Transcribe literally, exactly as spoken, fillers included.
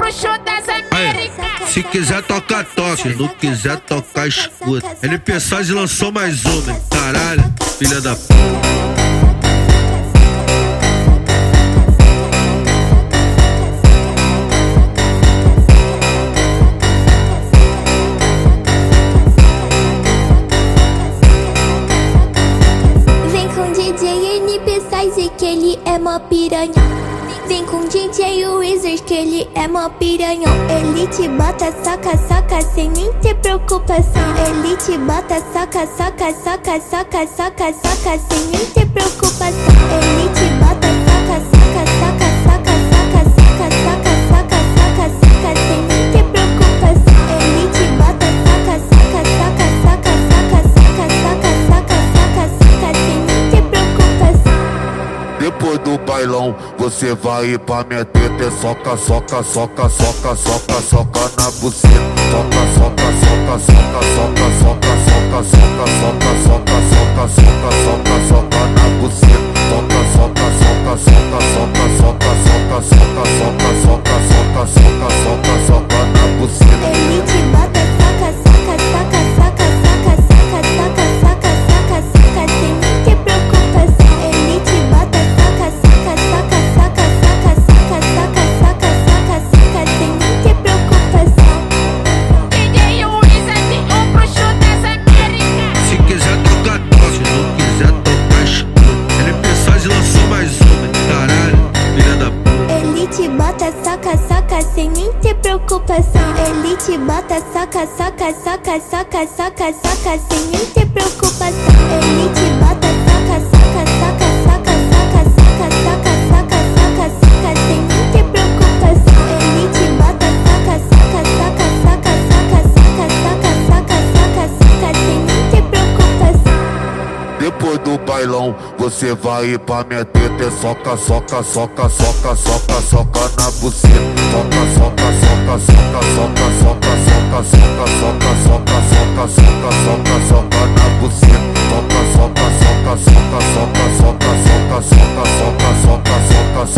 bruxo das Américas. Se quiser tocar, toca. Se não quiser tocar, escuta. N P Saz lançou mais uma, hein? Caralho, filha da puta. Que ele é mó piranha. Vem com D J Wizard que ele é mó piranhão. Ele te bota, saca, saca, sem nem ter preocupação. Ele te bota, saca, saca, saca, saca, saca, saca, sem nem ter preocupação. Ele te bota, saca, saca, saca, saca, saca, saca, saca, saca, saca, saca, sem nem ter preocupação. Ele te bota, saca, saca, saca, saca, saca, saca, saca, saca, saca, saca, sem nem ter preocupação. Depois do bailão, você vai pra minha teta. Soca, soca, soca, soca, soca, soca na buceta. Soca, soca, soca, soca, soca, soca, soca, soca, soca, soca, soca, soca, soca, soca na buceta. Soca, soca, soca, soca, soca, soca, soca, soca, soca, soca, soca, soca, soca, soca na buceta. Ele te bota, saca, saca, saca, saca, saca, saca, saca, saca, saca, saca, sem nem ter preocupação. Ele te bota, saca, saca, saca, saca, saca, saca, saca, saca, saca, saca, sem nem ter preocupação. D J Wizard, o bruxo das Américas. Se quiser tocar, toca. Se não quiser tocar, escuta. N P Saz lançou mais uma, hein? Caralho, filha da puta. Ele te bota, saca, saca, sem nem ter preocupação. Ele te bota, saca, saca, saca, saca, saca, saca, sem nem ter preocupação. Ele te bota, saca, saca, saca, saca, saca, saca, saca, saca, saca, saca, sem nem ter preocupação. Ele te bota, saca, saca, saca, saca, saca, saca, saca, saca, saca, saca, sem nem ter preocupação. Depois do bailão, você vai pra minha teta. Soca, soca, soca, soca, soca, soca na buceta. Soca, soca, soca, soca, soca, soca, soca, soca, soca, soca, soca, soca, soca, soca na buceta. Soca, soca, soca, soca, soca, soca, soca, soca, soca, soca, soca,